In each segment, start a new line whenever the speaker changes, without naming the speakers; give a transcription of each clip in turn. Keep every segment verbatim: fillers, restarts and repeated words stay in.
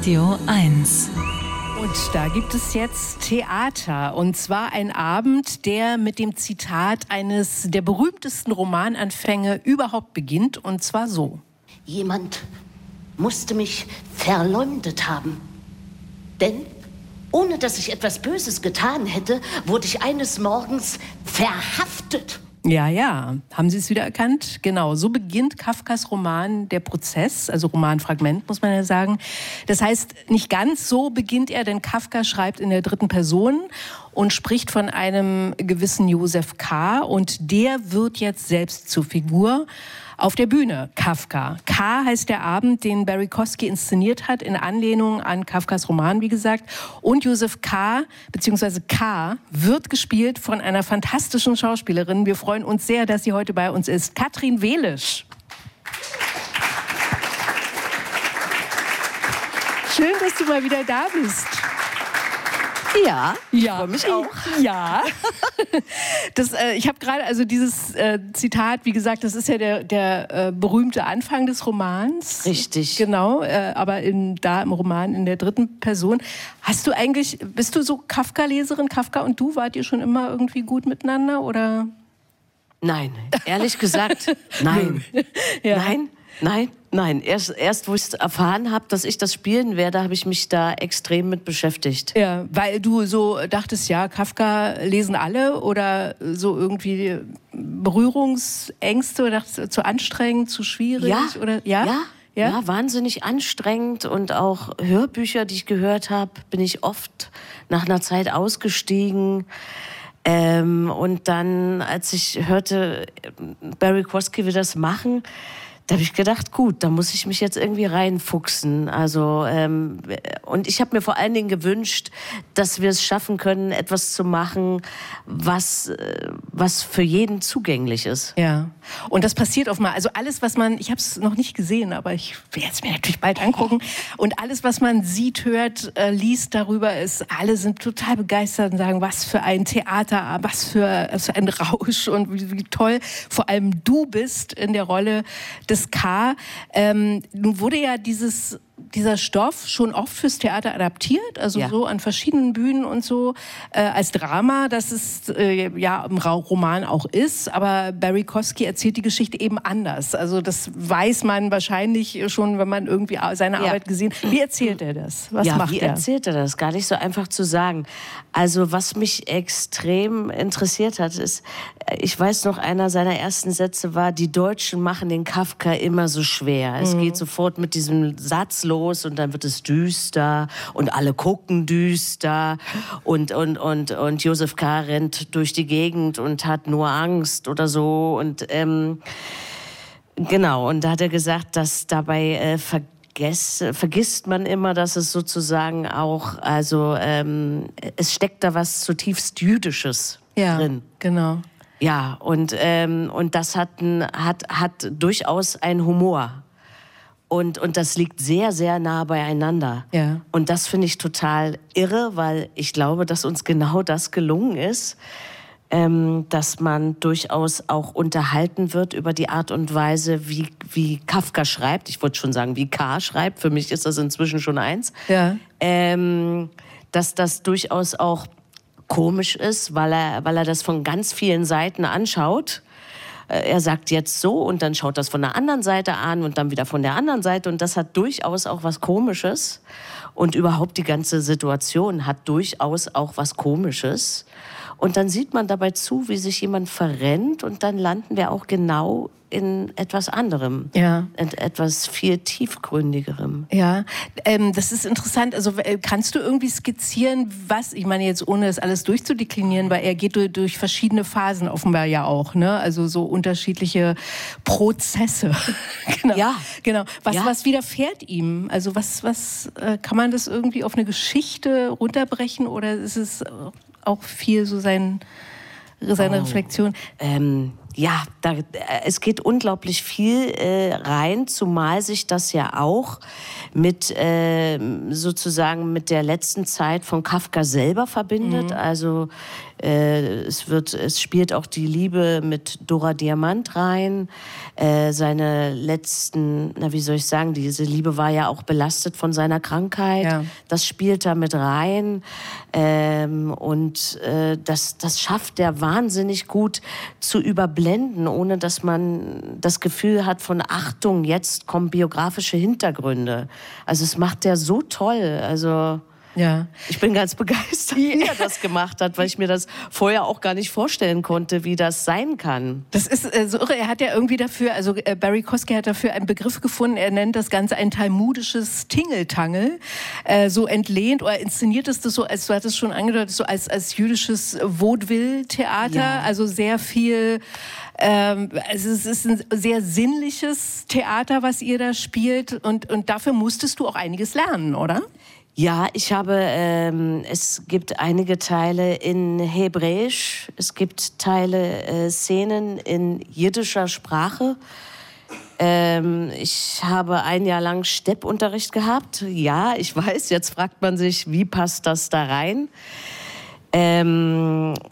Radio eins.
Und da gibt es jetzt Theater. Und zwar ein Abend, der mit dem Zitat eines der berühmtesten Romananfänge überhaupt beginnt. Und zwar so.
Jemand musste mich verleumdet haben. Denn, ohne dass ich etwas Böses getan hätte, wurde ich eines Morgens verhaftet.
Ja, ja. Haben Sie es wieder erkannt? Genau, so beginnt Kafkas Roman Der Prozess, also Romanfragment, muss man ja sagen. Das heißt, nicht ganz so beginnt er, denn Kafka schreibt in der dritten Person und spricht von einem gewissen Josef K. Und der wird jetzt selbst zur Figur auf der Bühne, Kafka. K heißt der Abend, den Barry Kosky inszeniert hat, in Anlehnung an Kafkas Roman, wie gesagt. Und Josef K. bzw. K. wird gespielt von einer fantastischen Schauspielerin. Wir freuen uns sehr, dass sie heute bei uns ist. Katrin Welisch. Schön, dass du mal wieder da bist.
Ja,
ja,
ich freue mich auch.
Ja. Das, äh, ich habe gerade, also dieses äh, Zitat, wie gesagt, das ist ja der, der äh, berühmte Anfang des Romans.
Richtig.
Genau, äh, aber in, da im Roman in der dritten Person. Hast du eigentlich, bist du so Kafka-Leserin? Kafka und du, wart ihr schon immer irgendwie gut miteinander, oder?
Nein, ehrlich gesagt, nein.
Ja.
Nein, nein, nein. Erst, erst wo ich erfahren habe, dass ich das spielen werde, habe ich mich da extrem mit beschäftigt.
Ja, weil du so dachtest, ja, Kafka lesen alle, oder so irgendwie Berührungsängste, oder dachtest du, zu anstrengend, zu schwierig?
Ja,
oder, ja?
ja,
ja,
ja, wahnsinnig anstrengend, und auch Hörbücher, die ich gehört habe, bin ich oft nach einer Zeit ausgestiegen. Ähm, und dann, als ich hörte, Barry Kosky will das machen, da habe ich gedacht, gut, da muss ich mich jetzt irgendwie reinfuchsen. Also, ähm, und ich habe mir vor allen Dingen gewünscht, dass wir es schaffen können, etwas zu machen, was, äh, was für jeden zugänglich ist.
Ja, und das passiert oft mal. Also alles, was man, ich habe es noch nicht gesehen, aber ich werde es mir natürlich bald angucken. Und alles, was man sieht, hört, äh, liest darüber, ist, alle sind total begeistert und sagen, was für ein Theater, was für, was für ein Rausch und wie, wie toll vor allem du bist in der Rolle des K. Ähm, nun wurde ja dieses, dieser Stoff schon oft fürs Theater adaptiert, also
ja.
so an verschiedenen Bühnen und so, äh, als Drama, das es äh, ja im Roman auch ist, aber Barry Kosky erzählt die Geschichte eben anders. Also das weiß man wahrscheinlich schon, wenn man irgendwie seine
ja.
Arbeit gesehen hat. Wie erzählt er das? Was
ja,
macht
wie
er?
erzählt er das? Gar nicht so einfach zu sagen. Also was mich extrem interessiert hat, ist, ich weiß noch, einer seiner ersten Sätze war, die Deutschen machen den Kafka immer so schwer. Es mhm. geht sofort mit diesem Satz los und dann wird es düster und alle gucken düster und, und, und, und Josef K. rennt durch die Gegend und hat nur Angst oder so. Und ähm, genau, und da hat er gesagt, dass dabei äh, vergess, vergisst man immer, dass es sozusagen auch, also ähm, es steckt da was zutiefst Jüdisches
ja,
drin.
Genau.
Ja, und, ähm, und das hat, ein, hat, hat durchaus einen Humor. Und, und das liegt sehr, sehr nah beieinander.
Ja.
Und das finde ich total irre, weil ich glaube, dass uns genau das gelungen ist, ähm, dass man durchaus auch unterhalten wird über die Art und Weise, wie, wie Kafka schreibt. Ich wollte schon sagen, wie K. schreibt. Für mich ist das inzwischen schon eins.
Ja.
Ähm, dass das durchaus auch komisch ist, weil er, weil er das von ganz vielen Seiten anschaut. Er sagt jetzt so und dann schaut das von der anderen Seite an und dann wieder von der anderen Seite. Und das hat durchaus auch was Komisches. Und überhaupt die ganze Situation hat durchaus auch was Komisches. Und dann sieht man dabei zu, wie sich jemand verrennt, und dann landen wir auch genau in etwas anderem,
ja.
in etwas viel tiefgründigerem.
Ja, ähm, das ist interessant. Also äh, kannst du irgendwie skizzieren, was, ich meine jetzt ohne das alles durchzudeklinieren, weil er geht durch, durch verschiedene Phasen offenbar ja auch, ne? Also so unterschiedliche Prozesse. Genau.
Ja.
Genau. Was,
ja.
was widerfährt ihm? Also was, was äh, kann man das irgendwie auf eine Geschichte runterbrechen, oder ist es auch viel so sein, seine
oh.
Reflexion?
Ähm, ja, da, es geht unglaublich viel äh, rein, zumal sich das ja auch mit äh, sozusagen mit der letzten Zeit von Kafka selber verbindet. Mhm. Also Äh, es wird, es spielt auch die Liebe mit Dora Diamant rein. Äh, seine letzten, na wie soll ich sagen, diese Liebe war ja auch belastet von seiner Krankheit.
Ja.
Das spielt da mit rein. Ähm, und äh, das, das schafft der wahnsinnig gut zu überblenden, ohne dass man das Gefühl hat von Achtung, jetzt kommen biografische Hintergründe. Also es macht der so toll. Also
Ja.
ich bin ganz begeistert, wie er das gemacht hat, weil ich mir das vorher auch gar nicht vorstellen konnte, wie das sein kann.
Das ist äh, so irre. Er hat ja irgendwie dafür, also äh, Barry Kosky hat dafür einen Begriff gefunden. Er nennt das Ganze ein talmudisches Tingeltangel. Äh, so entlehnt oder inszeniert es das so, als du hattest schon angedeutet, so als, als jüdisches Vaudeville-Theater.
Ja.
Also sehr viel. Ähm, also es ist ein sehr sinnliches Theater, was ihr da spielt. Und, und dafür musstest du auch einiges lernen, oder?
Ja, ich habe, ähm, es gibt einige Teile in Hebräisch, es gibt Teile, äh, Szenen in jiddischer Sprache. Ähm, ich habe ein Jahr lang Steppunterricht gehabt. Ja, ich weiß, jetzt fragt man sich, wie passt das da rein? Ähm,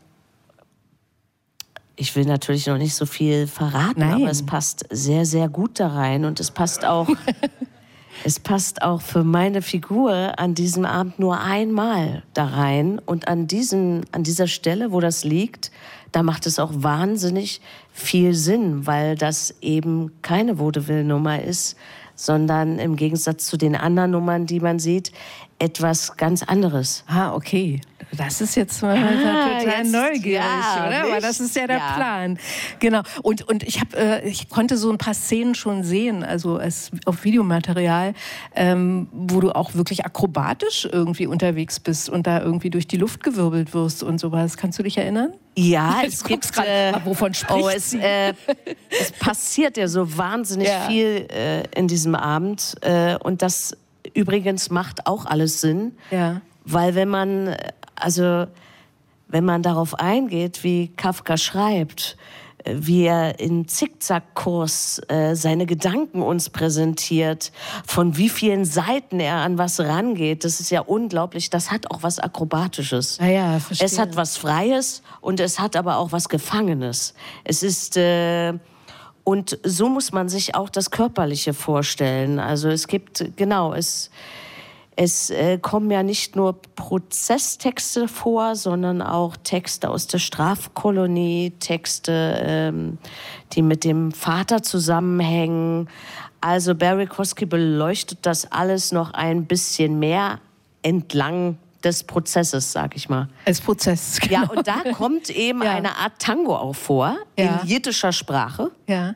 ich will natürlich noch nicht so viel verraten,
Nein.
aber es passt sehr, sehr gut da rein und es passt auch... Es passt auch für meine Figur an diesem Abend nur einmal da rein. Und an, diesem, an dieser Stelle, wo das liegt, da macht es auch wahnsinnig viel Sinn, weil das eben keine Vaudeville-Nummer ist, sondern im Gegensatz zu den anderen Nummern, die man sieht, etwas ganz anderes.
Ah, okay. Das ist jetzt mal
Ah,
total
jetzt,
neugierig,
ja,
oder?
nicht?
Aber das ist ja der
Ja.
Plan. Genau. Und, und ich, hab, äh, ich konnte so ein paar Szenen schon sehen, also als, auf Videomaterial, ähm, wo du auch wirklich akrobatisch irgendwie unterwegs bist und da irgendwie durch die Luft gewirbelt wirst und sowas. Kannst du dich erinnern?
Ja,
Jetzt
es
guckst
gibt...
grad,
Äh,
wovon spricht
oh, es,
sie?
äh, es passiert ja so wahnsinnig
Ja.
viel äh, in diesem Abend. Äh, und das übrigens macht auch alles Sinn.
Ja.
Weil wenn man, also wenn man darauf eingeht, wie Kafka schreibt, äh, wie er in Zickzackkurs äh, seine Gedanken uns präsentiert, von wie vielen Seiten er an was rangeht, das ist ja unglaublich. Das hat auch was Akrobatisches.
Ah ja, verstehe.
Es hat was Freies und es hat aber auch was Gefangenes. Es ist... Äh, Und so muss man sich auch das Körperliche vorstellen. Also es gibt, genau, es, es äh, kommen ja nicht nur Prozesstexte vor, sondern auch Texte aus der Strafkolonie, Texte, ähm, die mit dem Vater zusammenhängen. Also Barry Kosky beleuchtet das alles noch ein bisschen mehr entlang des Prozesses, sag ich mal.
Als Prozess. Genau.
Ja, und da kommt eben
Ja.
eine Art Tango auch vor,
Ja.
in jiddischer Sprache.
Ja.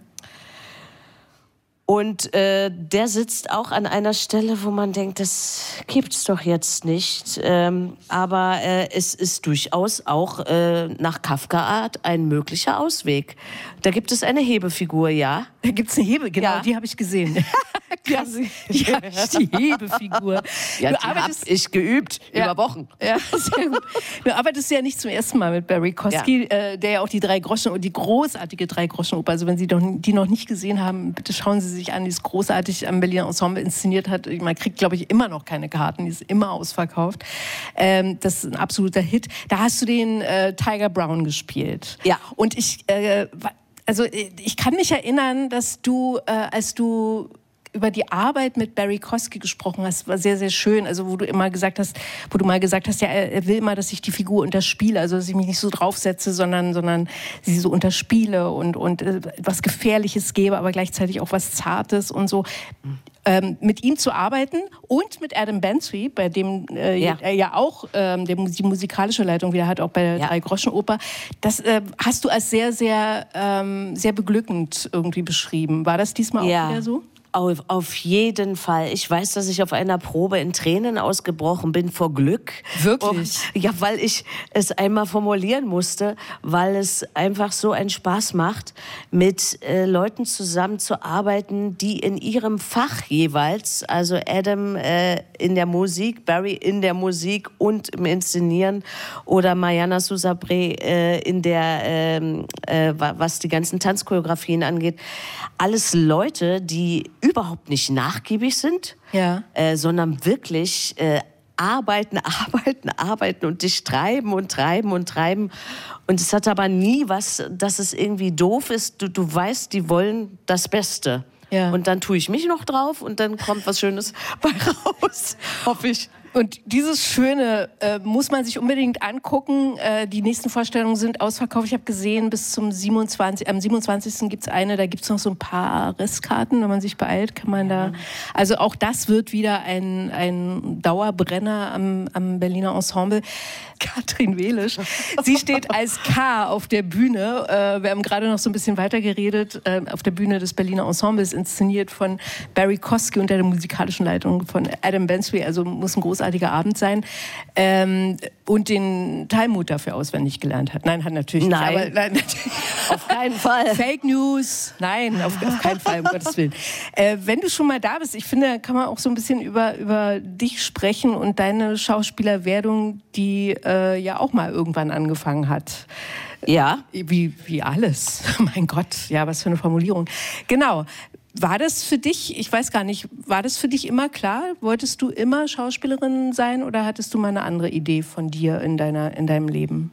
Und äh, der sitzt auch an einer Stelle, wo man denkt, das gibt's doch jetzt nicht. Ähm, aber äh, es ist durchaus auch äh, nach Kafka-Art ein möglicher Ausweg. Da gibt es eine Hebefigur, ja.
Da gibt es eine Hebe, genau,
Ja.
die habe ich gesehen. Ja, die, hab ich, die Hebefigur.
Ja,
Du
die hab
arbeitest-
ich geübt
Ja.
über Wochen.
Ja, sehr gut. Du arbeitest ja nicht zum ersten Mal mit Barry Kosky, äh, der ja auch die drei Groschen und die großartige drei Groschen Oper, also wenn Sie doch, die noch nicht gesehen haben, bitte schauen Sie sich an, die ist großartig am Berliner Ensemble inszeniert hat. Man kriegt, glaube ich, immer noch keine Karten, die ist immer ausverkauft. Ähm, das ist ein absoluter Hit. Da hast du den äh, Tiger Brown gespielt.
Ja.
Und ich, äh, wa- also äh, ich kann mich erinnern, dass du, äh, als du über die Arbeit mit Barry Kosky gesprochen hast, war sehr, sehr schön. Also wo du immer gesagt hast, wo du mal gesagt hast, ja, er will immer, dass ich die Figur unterspiele, also dass ich mich nicht so draufsetze, sondern, sondern sie so unterspiele und, und äh, was Gefährliches gebe, aber gleichzeitig auch was Zartes und so. Ähm, mit ihm zu arbeiten und mit Adam Bantry, bei dem äh,
Ja.
er ja auch ähm, der, die musikalische Leitung wieder hat, auch bei der
Ja.
Drei-Groschen-Oper, das äh, hast du als sehr, sehr, ähm, sehr beglückend irgendwie beschrieben. War das diesmal
Ja.
auch wieder so?
Auf, auf jeden Fall. Ich weiß, dass ich auf einer Probe in Tränen ausgebrochen bin vor Glück.
Wirklich?
Oh, ja, weil ich es einmal formulieren musste, weil es einfach so einen Spaß macht, mit äh, Leuten zusammenzuarbeiten, die in ihrem Fach jeweils, also Adam äh, in der Musik, Barry in der Musik und im Inszenieren oder Mariana Sousabré äh, in der, ähm, äh, was die ganzen Tanzchoreografien angeht. Alles Leute, die überhaupt nicht nachgiebig sind,
Ja.
äh, sondern wirklich äh, arbeiten, arbeiten, arbeiten und dich treiben und treiben und treiben. Und es hat aber nie was, dass es irgendwie doof ist. Du, du weißt, die wollen das Beste.
Ja.
Und dann tue ich mich noch drauf und dann kommt was Schönes bei raus, hoffe ich.
Und dieses Schöne äh, muss man sich unbedingt angucken. Äh, die nächsten Vorstellungen sind ausverkauft. Ich habe gesehen, bis zum siebenundzwanzigsten Am siebenundzwanzigsten gibt es eine, da gibt es noch so ein paar Restkarten. Wenn man sich beeilt, kann man da... Also auch das wird wieder ein, ein Dauerbrenner am, am Berliner Ensemble. Katrin Welisch, sie steht als K auf der Bühne. Äh, wir haben gerade noch so ein bisschen weiter geredet. Äh, auf der Bühne des Berliner Ensembles, inszeniert von Barry Kosky unter der musikalischen Leitung von Adam Bensby. Also muss ein großartiger Abend sein. Ähm, und den Talmud dafür auswendig gelernt hat. Nein, hat natürlich
nein.
nicht. Aber, nein, natürlich.
Auf keinen Fall.
Fake News. Nein, auf, auf keinen Fall, um Gottes Willen. Äh, wenn du schon mal da bist, ich finde, kann man auch so ein bisschen über, über dich sprechen und deine Schauspielerwerdung, die äh, ja auch mal irgendwann angefangen hat.
Ja.
Wie, wie alles. Mein Gott, ja, was für eine Formulierung. Genau. War das für dich, ich weiß gar nicht, war das für dich immer klar? Wolltest du immer Schauspielerin sein oder hattest du mal eine andere Idee von dir in, deiner, in deinem Leben?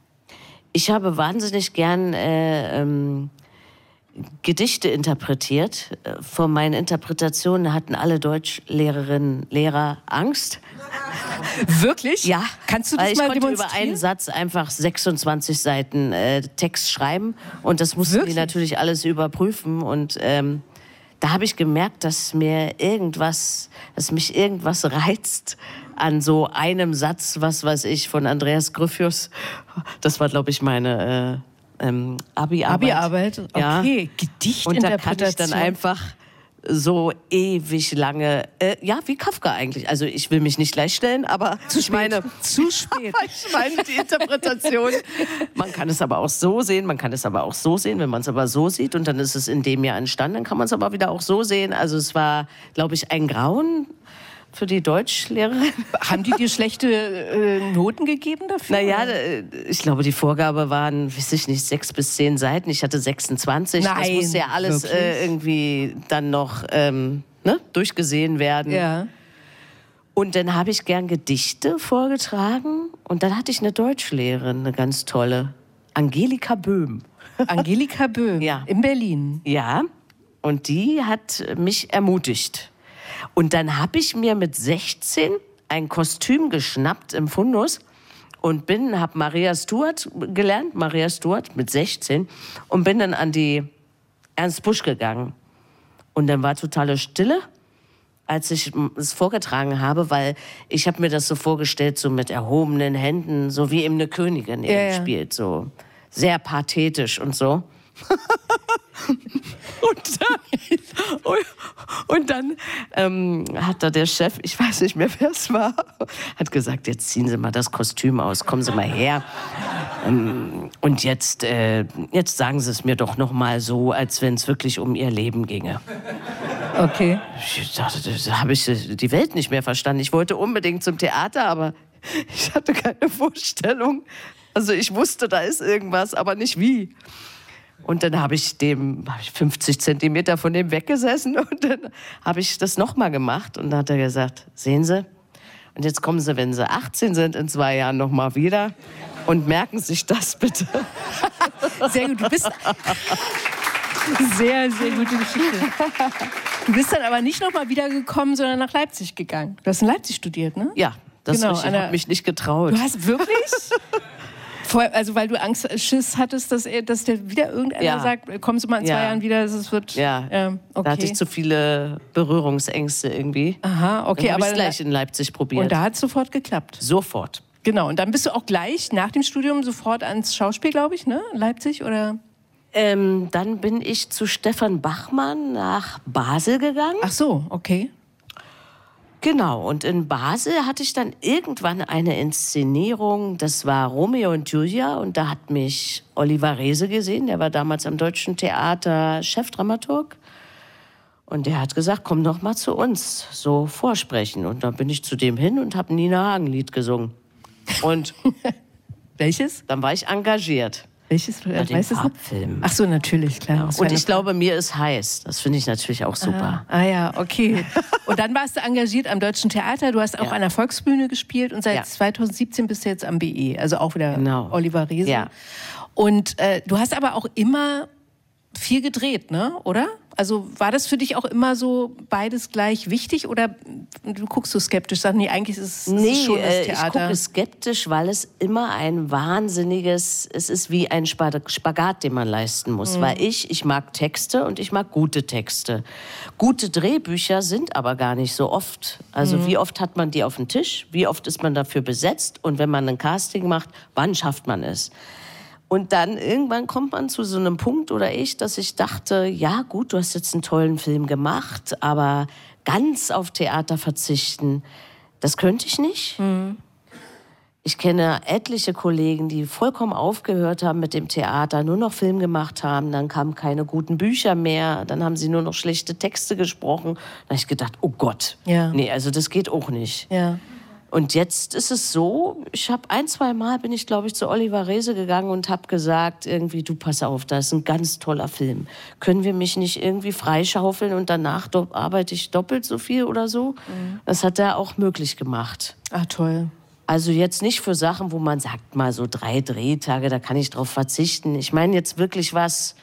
Ich habe wahnsinnig gern äh, ähm, Gedichte interpretiert. Vor meinen Interpretationen hatten alle Deutschlehrerinnen, Lehrer Angst.
Wirklich?
Ja.
Kannst du das
Weil ich
mal
konnte
demonstrieren?
über einen Satz einfach sechsundzwanzig Seiten äh, Text schreiben und das mussten
Wirklich?
die natürlich alles überprüfen und ähm, da habe ich gemerkt, dass mir irgendwas, dass mich irgendwas reizt an so einem Satz, was weiß ich, von Andreas Gryphius. Das war, glaube ich, meine äh, ähm, Abi-Arbeit.
Abi-Arbeit, okay.
Ja.
Gedichtinterpretation.
Und da kann ich dann einfach so ewig lange, äh, ja, wie Kafka eigentlich. Also ich will mich nicht gleichstellen, aber
Zu
ich meine,
zu spät.
ich meine die Interpretation. Man kann es aber auch so sehen, man kann es aber auch so sehen, wenn man es aber so sieht und dann ist es in dem Jahr entstanden, dann kann man es aber wieder auch so sehen. Also es war, glaube ich, ein Grauen für die Deutschlehrerin.
Haben die dir schlechte äh, Noten gegeben dafür?
Naja, ich glaube, die Vorgabe waren, weiß ich nicht, sechs bis zehn Seiten. Ich hatte sechsundzwanzig.
Nein,
das musste ja alles äh, irgendwie dann noch ähm, ne, durchgesehen werden.
Ja.
Und dann habe ich gern Gedichte vorgetragen. Und dann hatte ich eine Deutschlehrerin, eine ganz tolle, Angelika Böhm.
Angelika Böhm,
Ja.
in Berlin.
Ja, und die hat mich ermutigt. Und dann habe ich mir mit sechzehn ein Kostüm geschnappt im Fundus und bin, habe Maria Stuart gelernt, Maria Stuart mit sechzehn und bin dann an die Ernst Busch gegangen. Und dann war totale Stille, als ich es vorgetragen habe, weil ich habe mir das so vorgestellt, so mit erhobenen Händen, so wie eben eine Königin
Ja,
eben
ja.
spielt, so sehr pathetisch und so. Und dann, und dann ähm, hat da der Chef, ich weiß nicht mehr, wer es war, hat gesagt, jetzt ziehen Sie mal das Kostüm aus, kommen Sie mal her. Ähm, und jetzt, äh, jetzt sagen Sie es mir doch noch mal so, als wenn es wirklich um Ihr Leben ginge.
Okay.
Ich dachte, da habe ich die Welt nicht mehr verstanden. Ich wollte unbedingt zum Theater, aber ich hatte keine Vorstellung. Also ich wusste, da ist irgendwas, aber nicht wie. Und dann habe ich dem hab ich fünfzig Zentimeter von dem weggesessen und dann habe ich das nochmal gemacht. Und dann hat er gesagt, sehen Sie, und jetzt kommen Sie, wenn Sie achtzehn sind, in zwei Jahren nochmal wieder und merken sich das bitte.
Sehr gut, du bist... Sehr, sehr gute Geschichte. Du bist dann aber nicht nochmal wiedergekommen, sondern nach Leipzig gegangen. Du hast in Leipzig studiert, ne?
Ja, das
Genau,
ist richtig. Ich
Anna-
habe mich nicht getraut.
Du hast wirklich? Vor, also weil du Angst, Schiss hattest, dass, er, dass der wieder irgendeiner
Ja.
sagt, kommst du mal in zwei
Ja.
Jahren wieder, es wird...
Ja,
ähm, okay.
da hatte ich zu viele Berührungsängste irgendwie.
Aha, okay,
Dann habe
aber...
ich gleich in Leipzig probiert.
Und da hat es sofort geklappt.
Sofort.
Genau, und dann bist du auch gleich nach dem Studium sofort ans Schauspiel, glaube ich, ne? In Leipzig, oder?
Ähm, dann bin ich zu Stefan Bachmann nach Basel gegangen.
Ach so, okay.
Genau, und in Basel hatte ich dann irgendwann eine Inszenierung, das war Romeo und Julia, und da hat mich Oliver Reese gesehen, der war damals am Deutschen Theater Chefdramaturg. Und der hat gesagt, komm doch mal zu uns, so vorsprechen. Und dann bin ich zu dem hin und habe Nina Hagen Lied gesungen. Und
Welches?
dann war ich engagiert.
Welches?
Bei den Farbfilmen.
Ach so, natürlich, klar.
Ja. Und ich glaube, mir ist heiß. Das finde ich natürlich auch super.
Ah, ah ja, okay. Und dann warst du engagiert am Deutschen Theater. Du hast auch ja. an der Volksbühne gespielt und seit ja. zweitausendsiebzehn bist du jetzt am B E. Also auch wieder genau. Oliver Reese. Ja. Und äh, du hast aber auch immer viel gedreht, ne? Oder? Also war das für dich auch immer so beides gleich wichtig oder du guckst so skeptisch, sagst, nee, eigentlich ist es,
nee,
ist es schon das
äh,
Theater?
Ich gucke skeptisch, weil es immer ein wahnsinniges, es ist wie ein Spagat, den man leisten muss. Mhm. Weil ich, ich mag Texte und ich mag gute Texte. Gute Drehbücher sind aber gar nicht so oft. Also mhm. wie oft hat man die auf dem Tisch? Wie oft ist man dafür besetzt? Und wenn man ein Casting macht, wann schafft man es? Und dann irgendwann kommt man zu so einem Punkt, oder ich, dass ich dachte, ja gut, du hast jetzt einen tollen Film gemacht, aber ganz auf Theater verzichten, das könnte ich nicht. Mhm. Ich kenne etliche Kollegen, die vollkommen aufgehört haben mit dem Theater, nur noch Film gemacht haben, dann kamen keine guten Bücher mehr, dann haben sie nur noch schlechte Texte gesprochen. Da habe ich gedacht, oh Gott, ja. nee, also das geht auch nicht. Ja. Und jetzt ist es so, ich habe ein, zwei Mal bin ich, glaube ich, zu Oliver Reese gegangen und habe gesagt, irgendwie, du pass auf, das ist ein ganz toller Film. Können wir mich nicht irgendwie freischaufeln und danach do- arbeite ich doppelt so viel oder so? Mhm. Das hat er auch möglich gemacht.
Ach, toll.
Also jetzt nicht für Sachen, wo man sagt, mal so drei Drehtage, da kann ich drauf verzichten. Ich meine jetzt wirklich was,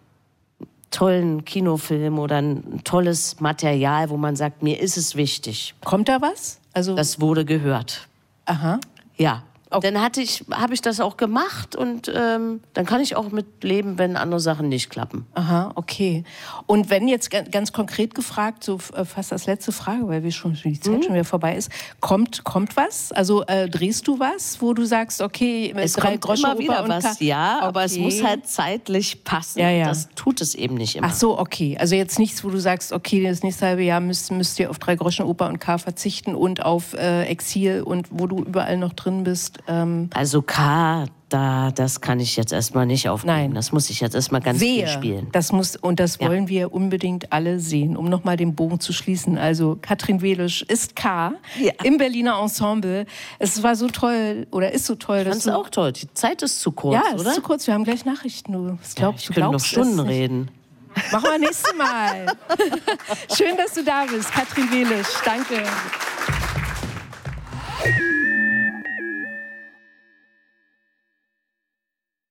tollen Kinofilm oder ein tolles Material, wo man sagt, mir ist es wichtig.
Kommt da was? Also
das wurde gehört.
Aha.
Ja. Okay. Dann hatte ich, habe ich das auch gemacht und ähm, dann kann ich auch mit leben, wenn andere Sachen nicht klappen.
Aha, okay. Und wenn jetzt ganz konkret gefragt, so fast als letzte Frage, weil wir schon die Zeit mhm. schon wieder vorbei ist, kommt kommt was? Also äh, drehst du was, wo du sagst, okay,
es kommt immer wieder was, ja, okay. aber es muss halt zeitlich passen.
Ja, ja.
Das tut es eben nicht immer.
Ach so, okay. Also jetzt nichts, wo du sagst, okay, das nächste halbe Jahr müsst, müsst ihr auf Drei Groschen Oper und K verzichten und auf äh, Exil und wo du überall noch drin bist. Ähm
also K, da, das kann ich jetzt erstmal nicht aufnehmen. Nein. Das muss ich jetzt erstmal ganz
Wehe.
viel spielen.
Das muss, und das ja. wollen wir unbedingt alle sehen, um nochmal den Bogen zu schließen. Also Katrin Welisch ist K ja. im Berliner Ensemble. Es war so toll, oder ist so toll.
Ich fand es auch toll. Die Zeit ist zu kurz,
ja,
oder?
Ja, ist zu kurz. Wir haben gleich Nachrichten. Du glaubst,
ja, ich
du
könnte
glaubst
noch Stunden reden.
Machen wir nächstes Mal. Schön, dass du da bist, Katrin Welisch. Danke.